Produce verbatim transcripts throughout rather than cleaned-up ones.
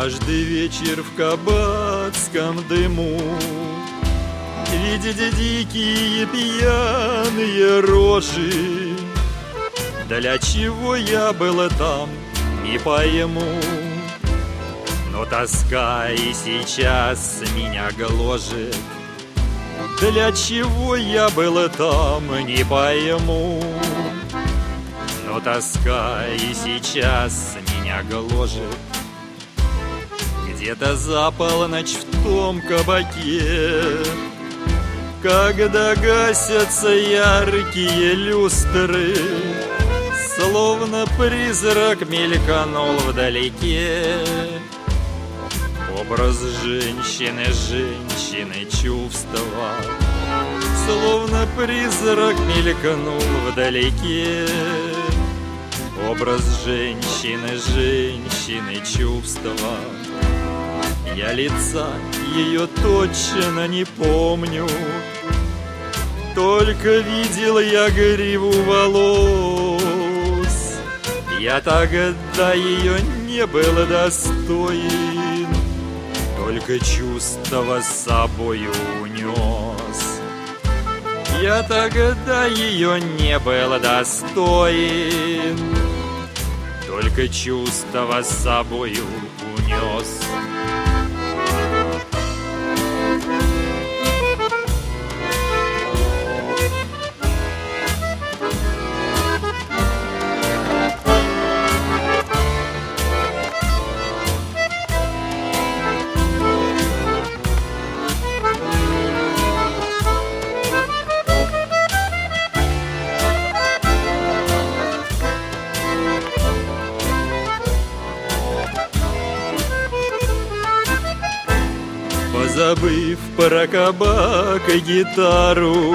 Каждый вечер в кабацком дыму видеть дикие пьяные рожи. Для чего я был там, не пойму, но тоска и сейчас меня гложет. Для чего я был там, не пойму, но тоска и сейчас меня гложет. Где-то за полночь в том кабаке, когда гасятся яркие люстры, словно призрак мелькнул вдалеке. Образ женщины, женщины, чувства, словно призрак мелькнул вдалеке. Образ женщины, женщины, чувства. Я лица ее точно не помню, только видел я гриву волос. Я тогда ее не был достоин, только чувства с собою унес. Я тогда ее не был достоин, только чувства с собою унес. Забыв про кабак и гитару,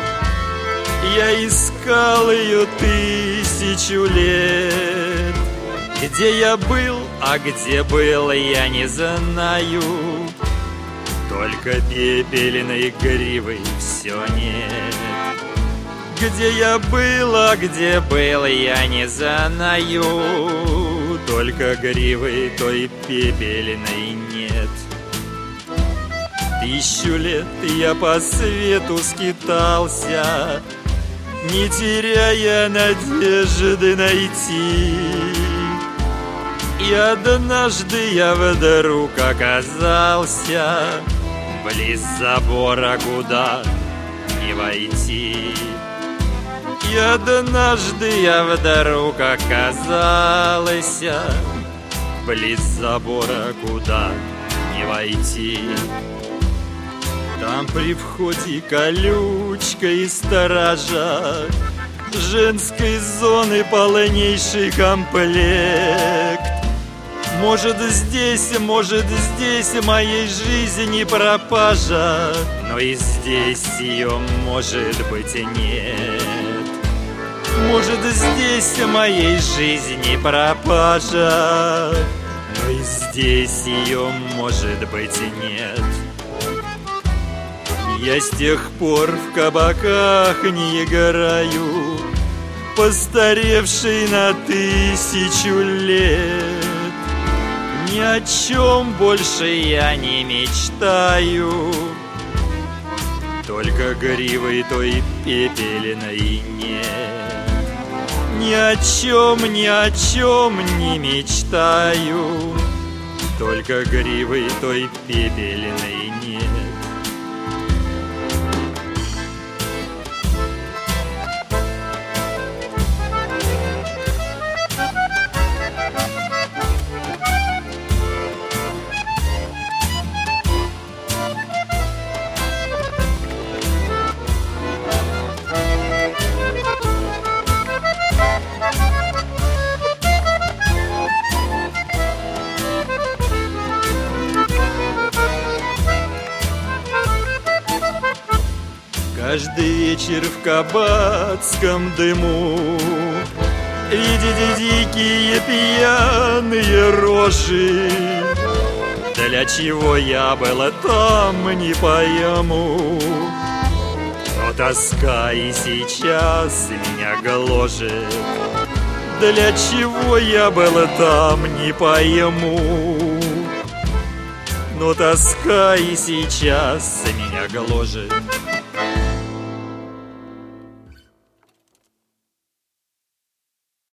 я искал ее тысячу лет. Где я был, а где был, я не знаю, только пепельной гривы все нет. Где я был, а где был, я не знаю, только гривы той пепельной нет. Тысячу лет я по свету скитался, не теряя надежды найти. И однажды я вдруг оказался близ забора, куда не войти. И однажды я вдруг оказался близ забора, куда не войти. Там при входе колючка и сторожа, женской зоны полнейший комплект. Может здесь, может здесь моей жизни пропажа, но и здесь ее может быть нет. Может здесь моей жизни пропажа, но и здесь ее может быть нет. Я с тех пор в кабаках не играю, постаревший на тысячу лет. Ни о чем больше я не мечтаю, только гривой той пепельной нет. Ни о чем, ни о чем не мечтаю, только гривой той пепельной нет. Каждый вечер в кабацком дыму видеть дикие пьяные рожи. Для чего я был там, не пойму, но тоска и сейчас меня гложет. Для чего я был там, не пойму, но тоска и сейчас меня гложет.